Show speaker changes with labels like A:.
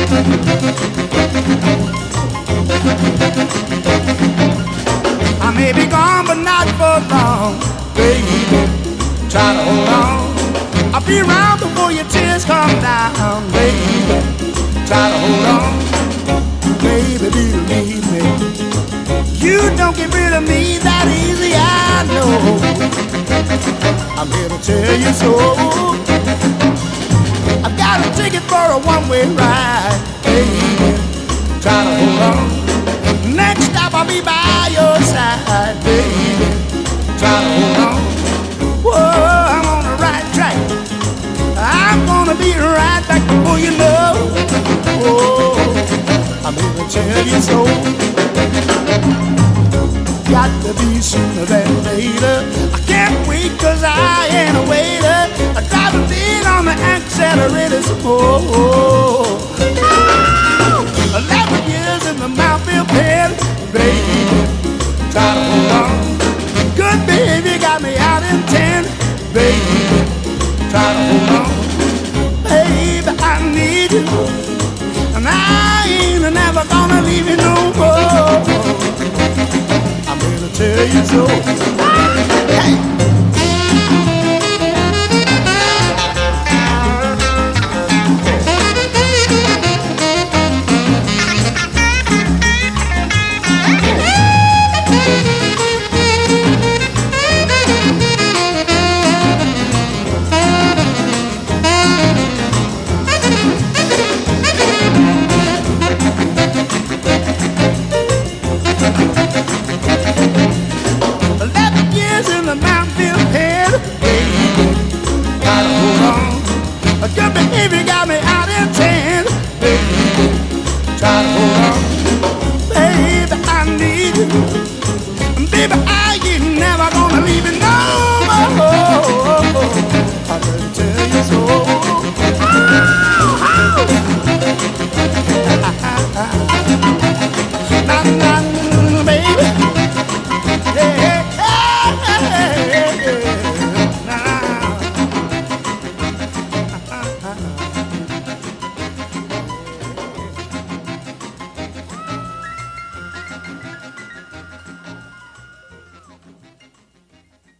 A: I may be gone, but not for long, baby. Try to hold on. I'll be around before your tears come down, baby. Try to hold on, baby, believe me. You don't get rid of me that easy, I know. I'm here to tell you so. I've got a ticket for a one-way ride, baby. Try to hold on. Next stop I'll be by your side, baby. Try to hold on. Whoa, I'm on the right track. I'm gonna be right back before you know. Oh, I'm here to tell you so. Got to be sooner than later. I can't wait 'cause I ain't a waiter. I drive a beat on the accelerator some more. 11 years in the Mountfield pen, baby. Try to hold on. Good baby got me out in 10, baby. Try to hold on. Baby, I need you, and I ain't never gonna leave you no more. I'm here to tell you so. Hey. Good behavior got me out in 10, baby. Try to hold on. Baby, I need you. Baby, I ain't never gonna leave you no more. I better tell you so. Na, na, na.